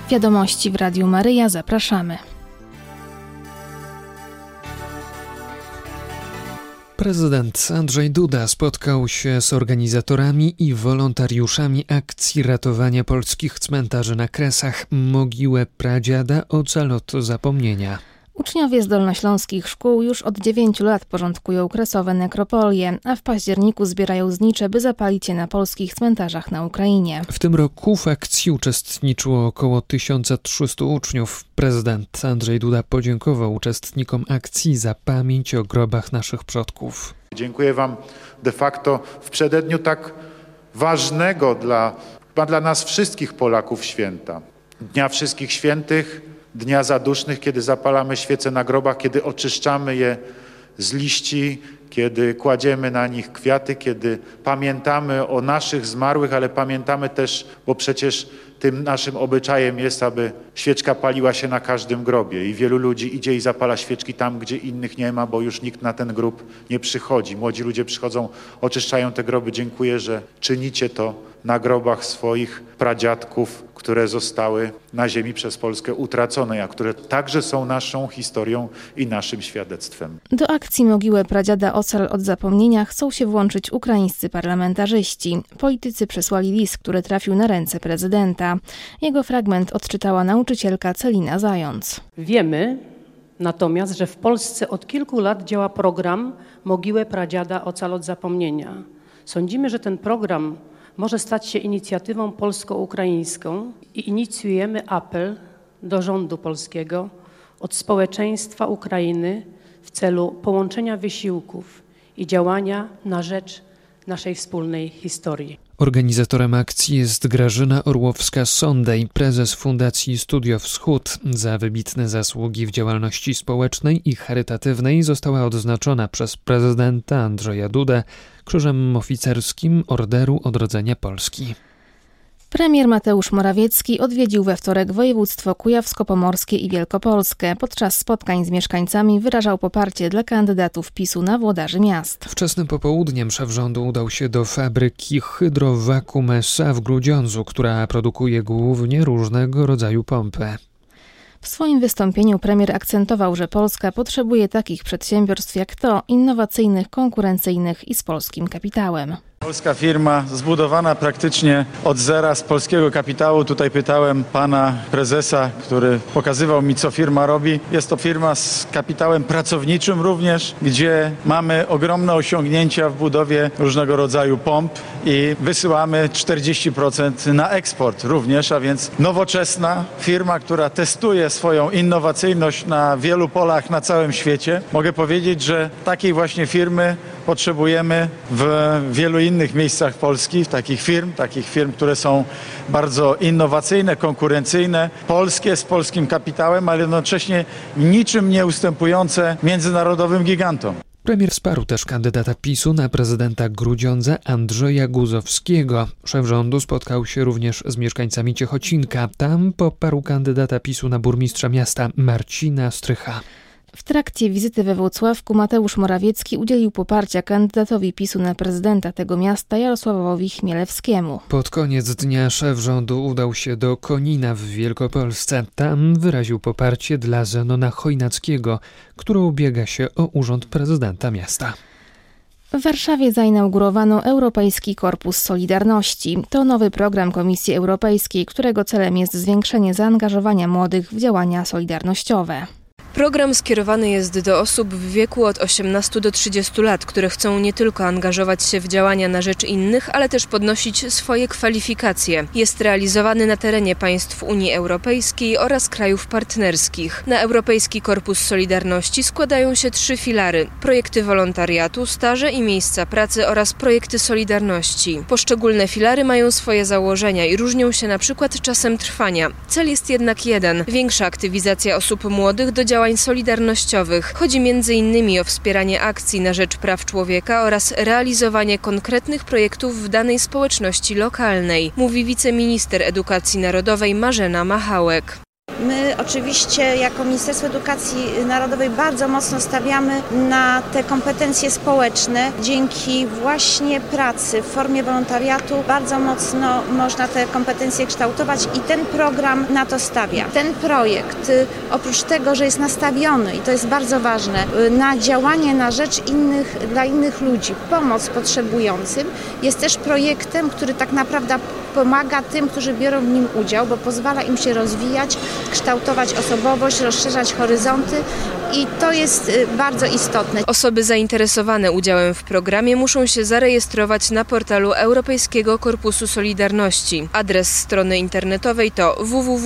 Wiadomości w Radiu Maryja, zapraszamy. Prezydent Andrzej Duda spotkał się z organizatorami i wolontariuszami akcji ratowania polskich cmentarzy na Kresach. Mogiłę pradziada ocal od zapomnienia. Uczniowie z dolnośląskich szkół już od 9 lat porządkują kresowe nekropolie, a w październiku zbierają znicze, by zapalić je na polskich cmentarzach na Ukrainie. W tym roku w akcji uczestniczyło około 1300 uczniów. Prezydent Andrzej Duda podziękował uczestnikom akcji za pamięć o grobach naszych przodków. Dziękuję Wam de facto w przededniu tak ważnego dla nas wszystkich Polaków święta. Dnia Wszystkich Świętych, Dnia Zadusznych, kiedy zapalamy świece na grobach, kiedy oczyszczamy je z liści, kiedy kładziemy na nich kwiaty, kiedy pamiętamy o naszych zmarłych, ale pamiętamy też, bo przecież tym naszym obyczajem jest, aby świeczka paliła się na każdym grobie i wielu ludzi idzie i zapala świeczki tam, gdzie innych nie ma, bo już nikt na ten grób nie przychodzi. Młodzi ludzie przychodzą, oczyszczają te groby. Dziękuję, że czynicie to na grobach swoich pradziadków, które zostały na ziemi przez Polskę utracone, a które także są naszą historią i naszym świadectwem. Do akcji Mogiłę pradziada ocal od zapomnienia chcą się włączyć ukraińscy parlamentarzyści. Politycy przesłali list, który trafił na ręce prezydenta. Jego fragment odczytała nauczycielka Celina Zając. Wiemy natomiast, że w Polsce od kilku lat działa program Mogiłę pradziada ocal od zapomnienia. Sądzimy, że ten program może stać się inicjatywą polsko-ukraińską i inicjujemy apel do rządu polskiego od społeczeństwa Ukrainy w celu połączenia wysiłków i działania na rzecz naszej wspólnej historii. Organizatorem akcji jest Grażyna Orłowska-Sondej, prezes Fundacji Studio Wschód. Za wybitne zasługi w działalności społecznej i charytatywnej została odznaczona przez prezydenta Andrzeja Dudę Krzyżem Oficerskim Orderu Odrodzenia Polski. Premier Mateusz Morawiecki odwiedził we wtorek województwo kujawsko-pomorskie i Wielkopolskę. Podczas spotkań z mieszkańcami wyrażał poparcie dla kandydatów PiS-u na włodarzy miast. Wczesnym popołudniem szef rządu udał się do fabryki Hydro Vacuum SA w Grudziądzu, która produkuje głównie różnego rodzaju pompy. W swoim wystąpieniu premier akcentował, że Polska potrzebuje takich przedsiębiorstw jak to, innowacyjnych, konkurencyjnych i z polskim kapitałem. Polska firma zbudowana praktycznie od zera z polskiego kapitału. Tutaj pytałem pana prezesa, który pokazywał mi, co firma robi. Jest to firma z kapitałem pracowniczym również, gdzie mamy ogromne osiągnięcia w budowie różnego rodzaju pomp i wysyłamy 40% na eksport również, a więc nowoczesna firma, która testuje swoją innowacyjność na wielu polach na całym świecie. Mogę powiedzieć, że takiej właśnie firmy potrzebujemy w wielu innych miejscach Polski, takich firm, które są bardzo innowacyjne, konkurencyjne, polskie, z polskim kapitałem, ale jednocześnie niczym nie ustępujące międzynarodowym gigantom. Premier wsparł też kandydata PiS-u na prezydenta Grudziądza Andrzeja Guzowskiego. Szef rządu spotkał się również z mieszkańcami Ciechocinka. Tam poparł kandydata PiS-u na burmistrza miasta Marcina Strycha. W trakcie wizyty we Włocławku Mateusz Morawiecki udzielił poparcia kandydatowi PiS-u na prezydenta tego miasta Jarosławowi Chmielewskiemu. Pod koniec dnia szef rządu udał się do Konina w Wielkopolsce. Tam wyraził poparcie dla Zenona Chojnackiego, który ubiega się o urząd prezydenta miasta. W Warszawie zainaugurowano Europejski Korpus Solidarności. To nowy program Komisji Europejskiej, którego celem jest zwiększenie zaangażowania młodych w działania solidarnościowe. Program skierowany jest do osób w wieku od 18 do 30 lat, które chcą nie tylko angażować się w działania na rzecz innych, ale też podnosić swoje kwalifikacje. Jest realizowany na terenie państw Unii Europejskiej oraz krajów partnerskich. Na Europejski Korpus Solidarności składają się 3 filary: projekty wolontariatu, staże i miejsca pracy oraz projekty solidarności. Poszczególne filary mają swoje założenia i różnią się na przykład czasem trwania. Cel jest jednak jeden: większa aktywizacja osób młodych do działań solidarnościowych. Chodzi m.in. o wspieranie akcji na rzecz praw człowieka oraz realizowanie konkretnych projektów w danej społeczności lokalnej, mówi wiceminister edukacji narodowej Marzena Machałek. My oczywiście jako Ministerstwo Edukacji Narodowej bardzo mocno stawiamy na te kompetencje społeczne. Dzięki właśnie pracy w formie wolontariatu bardzo mocno można te kompetencje kształtować i ten program na to stawia. Ten projekt oprócz tego, że jest nastawiony, i to jest bardzo ważne, na działanie na rzecz dla innych ludzi, pomoc potrzebującym, jest też projektem, który tak naprawdę pomaga tym, którzy biorą w nim udział, bo pozwala im się rozwijać, kształtować osobowość, rozszerzać horyzonty i to jest bardzo istotne. Osoby zainteresowane udziałem w programie muszą się zarejestrować na portalu Europejskiego Korpusu Solidarności. Adres strony internetowej to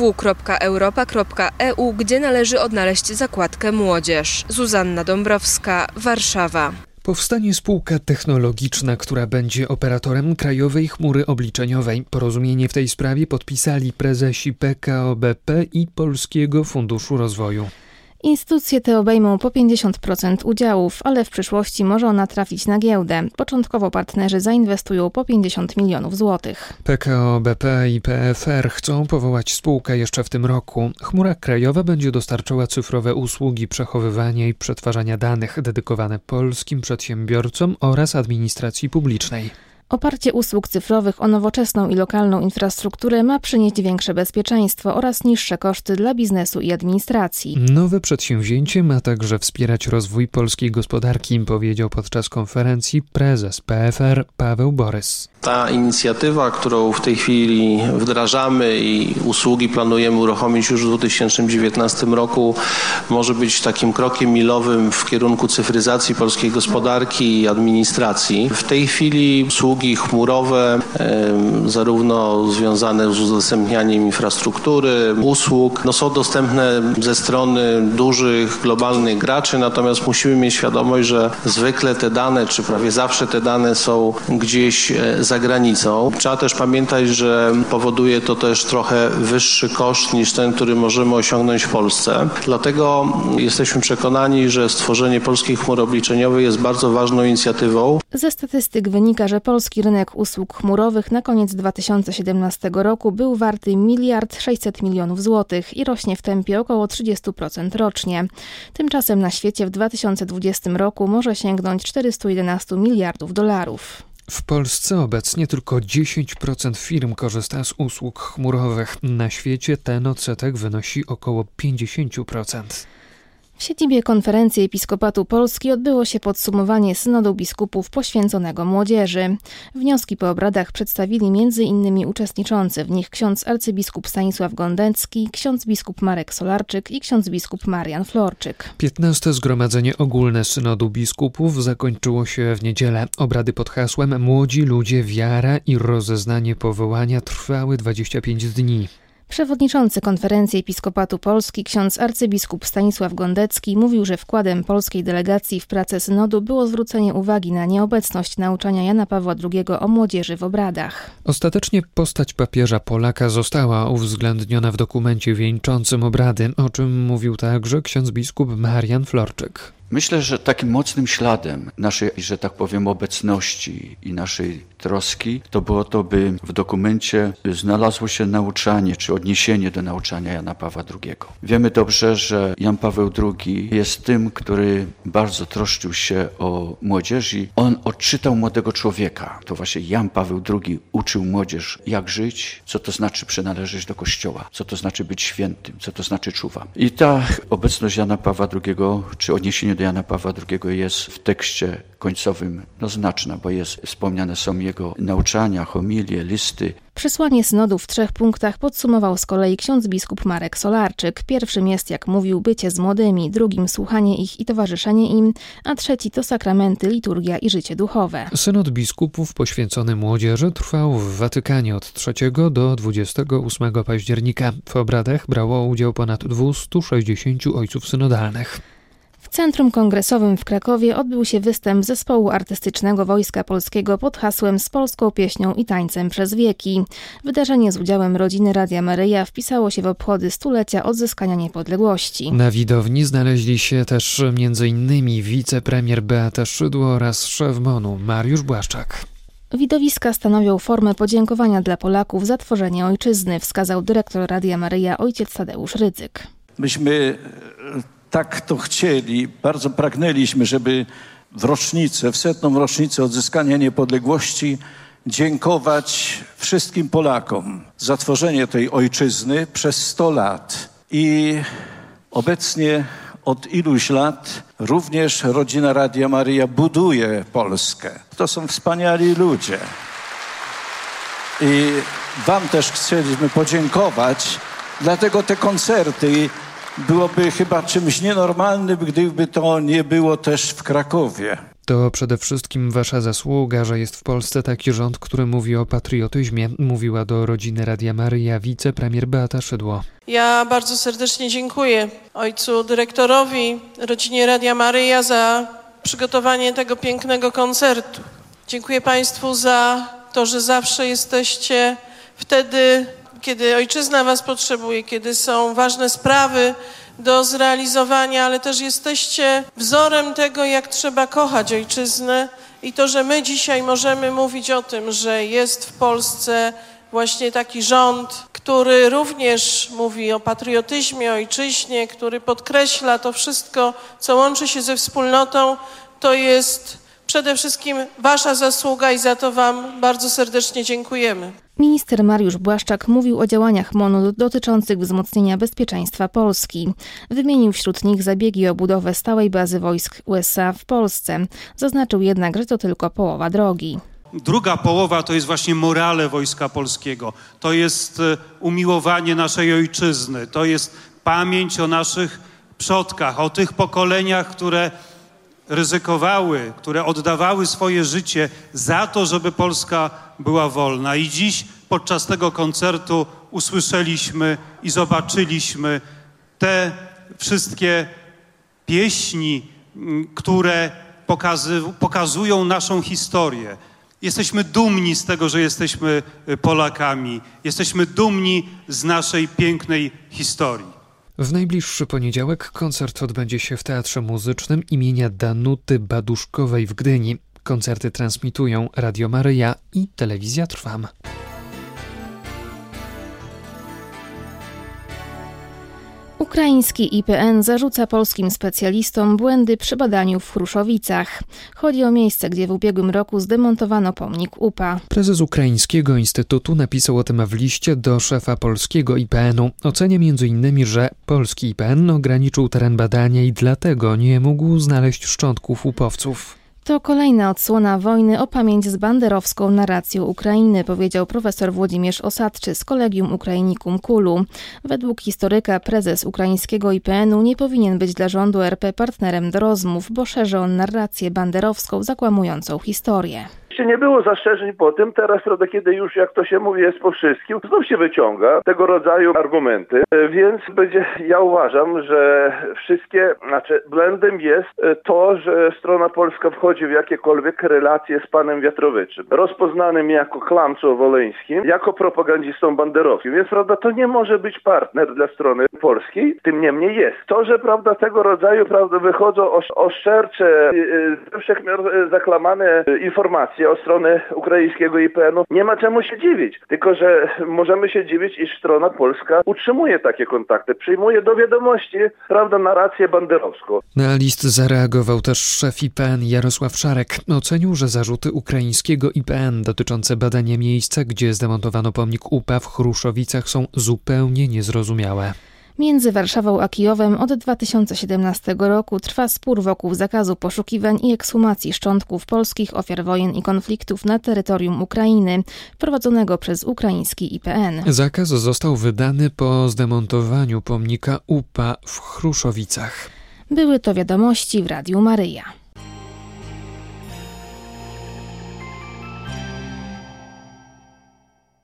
www.europa.eu, gdzie należy odnaleźć zakładkę Młodzież. Zuzanna Dąbrowska, Warszawa. Powstanie spółka technologiczna, która będzie operatorem Krajowej Chmury Obliczeniowej. Porozumienie w tej sprawie podpisali prezesi PKO BP i Polskiego Funduszu Rozwoju. Instytucje te obejmą po 50% udziałów, ale w przyszłości może ona trafić na giełdę. Początkowo partnerzy zainwestują po 50 milionów złotych. PKO BP i PFR chcą powołać spółkę jeszcze w tym roku. Chmura krajowa będzie dostarczała cyfrowe usługi przechowywania i przetwarzania danych dedykowane polskim przedsiębiorcom oraz administracji publicznej. Oparcie usług cyfrowych o nowoczesną i lokalną infrastrukturę ma przynieść większe bezpieczeństwo oraz niższe koszty dla biznesu i administracji. Nowe przedsięwzięcie ma także wspierać rozwój polskiej gospodarki, powiedział podczas konferencji prezes PFR Paweł Borys. Ta inicjatywa, którą w tej chwili wdrażamy i usługi planujemy uruchomić już w 2019 roku, może być takim krokiem milowym w kierunku cyfryzacji polskiej gospodarki i administracji. W tej chwili usługi chmurowe, zarówno związane z udostępnianiem infrastruktury, usług, są dostępne ze strony dużych, globalnych graczy, natomiast musimy mieć świadomość, że zwykle te dane, czy prawie zawsze te dane są gdzieś za granicą. Trzeba też pamiętać, że powoduje to też trochę wyższy koszt niż ten, który możemy osiągnąć w Polsce. Dlatego jesteśmy przekonani, że stworzenie polskiej chmury obliczeniowej jest bardzo ważną inicjatywą. Ze statystyk wynika, że polski rynek usług chmurowych na koniec 2017 roku był warty 1 600 milionów złotych i rośnie w tempie około 30% rocznie. Tymczasem na świecie w 2020 roku może sięgnąć 411 miliardów dolarów. W Polsce obecnie tylko 10% firm korzysta z usług chmurowych. Na świecie ten odsetek wynosi około 50%. W siedzibie Konferencji Episkopatu Polski odbyło się podsumowanie Synodu Biskupów poświęconego młodzieży. Wnioski po obradach przedstawili m.in. uczestniczący w nich ksiądz arcybiskup Stanisław Gondecki, ksiądz biskup Marek Solarczyk i ksiądz biskup Marian Florczyk. 15. Zgromadzenie ogólne Synodu Biskupów zakończyło się w niedzielę. Obrady pod hasłem Młodzi ludzie, wiara i rozeznanie powołania trwały 25 dni. Przewodniczący Konferencji Episkopatu Polski ksiądz arcybiskup Stanisław Gondecki mówił, że wkładem polskiej delegacji w pracę synodu było zwrócenie uwagi na nieobecność nauczania Jana Pawła II o młodzieży w obradach. Ostatecznie postać papieża Polaka została uwzględniona w dokumencie wieńczącym obrady, o czym mówił także ksiądz biskup Marian Florczyk. Myślę, że takim mocnym śladem naszej, że tak powiem, obecności i naszej troski to było to, by w dokumencie znalazło się nauczanie czy odniesienie do nauczania Jana Pawła II. Wiemy dobrze, że Jan Paweł II jest tym, który bardzo troszczył się o młodzieży. On odczytał młodego człowieka. To właśnie Jan Paweł II uczył młodzież, jak żyć, co to znaczy przynależeć do Kościoła, co to znaczy być świętym, co to znaczy czuwa. I ta obecność Jana Pawła II, czy odniesienie do Jana Pawła II jest w tekście końcowym znaczna, bo wspomniane są jego nauczania, homilie, listy. Przesłanie synodu w 3 punktach podsumował z kolei ksiądz biskup Marek Solarczyk. Pierwszym jest, jak mówił, bycie z młodymi, drugim słuchanie ich i towarzyszenie im, a trzeci to sakramenty, liturgia i życie duchowe. Synod biskupów poświęcony młodzieży trwał w Watykanie od 3 do 28 października. W obradach brało udział ponad 260 ojców synodalnych. W Centrum Kongresowym w Krakowie odbył się występ zespołu artystycznego Wojska Polskiego pod hasłem Z polską pieśnią i tańcem przez wieki. Wydarzenie z udziałem rodziny Radia Maryja wpisało się w obchody 100-lecia odzyskania niepodległości. Na widowni znaleźli się też m.in. wicepremier Beata Szydło oraz szef MON-u Mariusz Błaszczak. Widowiska stanowią formę podziękowania dla Polaków za tworzenie ojczyzny, wskazał dyrektor Radia Maryja ojciec Tadeusz Rydzyk. Myśmy tak to chcieli, bardzo pragnęliśmy, żeby w 100. rocznicę odzyskania niepodległości dziękować wszystkim Polakom za tworzenie tej ojczyzny przez 100 lat. I obecnie od iluś lat również rodzina Radia Maryja buduje Polskę. To są wspaniali ludzie. I wam też chcieliśmy podziękować, dlatego te koncerty byłoby chyba czymś nienormalnym, gdyby to nie było też w Krakowie. To przede wszystkim wasza zasługa, że jest w Polsce taki rząd, który mówi o patriotyzmie, mówiła do rodziny Radia Maryja wicepremier Beata Szydło. Ja bardzo serdecznie dziękuję ojcu dyrektorowi, rodzinie Radia Maryja za przygotowanie tego pięknego koncertu. Dziękuję Państwu za to, że zawsze jesteście wtedy, kiedy ojczyzna was potrzebuje, kiedy są ważne sprawy do zrealizowania, ale też jesteście wzorem tego, jak trzeba kochać ojczyznę i to, że my dzisiaj możemy mówić o tym, że jest w Polsce właśnie taki rząd, który również mówi o patriotyzmie, ojczyźnie, który podkreśla to wszystko, co łączy się ze wspólnotą, to jest przede wszystkim wasza zasługa i za to wam bardzo serdecznie dziękujemy. Minister Mariusz Błaszczak mówił o działaniach MON-u dotyczących wzmocnienia bezpieczeństwa Polski. Wymienił wśród nich zabiegi o budowę stałej bazy wojsk USA w Polsce. Zaznaczył jednak, że to tylko połowa drogi. Druga połowa to jest właśnie morale Wojska Polskiego. To jest umiłowanie naszej ojczyzny. To jest pamięć o naszych przodkach, o tych pokoleniach, które ryzykowały, które oddawały swoje życie za to, żeby Polska była wolna. I dziś podczas tego koncertu usłyszeliśmy i zobaczyliśmy te wszystkie pieśni, które pokazują naszą historię. Jesteśmy dumni z tego, że jesteśmy Polakami. Jesteśmy dumni z naszej pięknej historii. W najbliższy poniedziałek koncert odbędzie się w Teatrze Muzycznym imienia Danuty Baduszkowej w Gdyni. Koncerty transmitują Radio Maryja i Telewizja Trwam. Ukraiński IPN zarzuca polskim specjalistom błędy przy badaniu w Chruszowicach. Chodzi o miejsce, gdzie w ubiegłym roku zdemontowano pomnik UPA. Prezes Ukraińskiego Instytutu napisał o tym w liście do szefa polskiego IPN-u. Ocenia m.in., że polski IPN ograniczył teren badania i dlatego nie mógł znaleźć szczątków upowców. To kolejna odsłona wojny o pamięć z banderowską narracją Ukrainy, powiedział profesor Włodzimierz Osadczy z Collegium Ukrainicum KUL-u. Według historyka prezes ukraińskiego IPN-u nie powinien być dla rządu RP partnerem do rozmów, bo szerzy on narrację banderowską zakłamującą historię. Nie było zastrzeżeń po tym, teraz, prawda, kiedy już, jak to się mówi, jest po wszystkim, znów się wyciąga tego rodzaju argumenty, więc ja uważam, że błędem jest to, że strona polska wchodzi w jakiekolwiek relacje z panem Wiatrowyczem, rozpoznanym jako kłamcą woleńskim, jako propagandistą banderowskim, więc, prawda, to nie może być partner dla strony polskiej, tym niemniej jest. To, że, prawda, tego rodzaju, prawda, wychodzą oszczercze, wszechmiar zaklamane informacje o strony ukraińskiego IPN-u, nie ma czemu się dziwić. Tylko że możemy się dziwić, iż strona polska utrzymuje takie kontakty, przyjmuje do wiadomości, prawda, narrację banderowską. Na list zareagował też szef IPN Jarosław Szarek. Ocenił, że zarzuty ukraińskiego IPN dotyczące badania miejsca, gdzie zdemontowano pomnik UPA w Chruszowicach, są zupełnie niezrozumiałe. Między Warszawą a Kijowem od 2017 roku trwa spór wokół zakazu poszukiwań i ekshumacji szczątków polskich ofiar wojen i konfliktów na terytorium Ukrainy, prowadzonego przez ukraiński IPN. Zakaz został wydany po zdemontowaniu pomnika UPA w Chruszowicach. Były to wiadomości w Radiu Maryja.